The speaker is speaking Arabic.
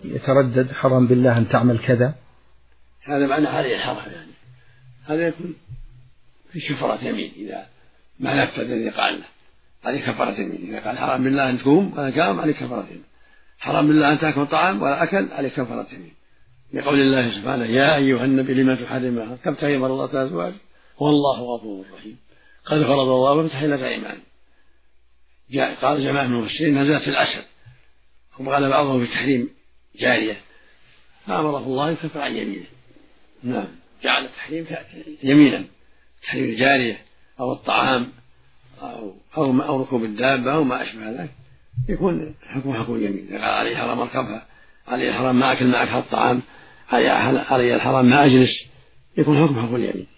يتردد حرام بالله أن تعمل كذا، هذا معنى عليه الحرام يعني، هذا يكون في كفارة يمين إذا ما نفذ الذي قال له، عليه كفارة يمين. إذا قال حرام بالله أن تقوم ولا قام عليه كفارة يمين، حرام بالله أن تأكل طعام ولا أكل عليه كفارة يمين، لقول الله سبحانه يا أيها النبي لما تحرم تبتغي مرضات الأزواج والله غفور رحيم قد فرض الله لكم تحلة أيمان. قال جماعة من المفسرين نزلت الأسد، وقال بعضهم في تحريم جارية، فأمره الله يكفر عن يمينه. نعم، جعل التحريم يمينا، تحريم الجارية أو الطعام أو ركوب الدابة أو ما أشبه ذلك يكون حكم اليمين. قال عليه حرام أركبها، عليه حرام ما أكل معك الطعام، عليه الحرام ما أجلس، يكون حكم اليمين.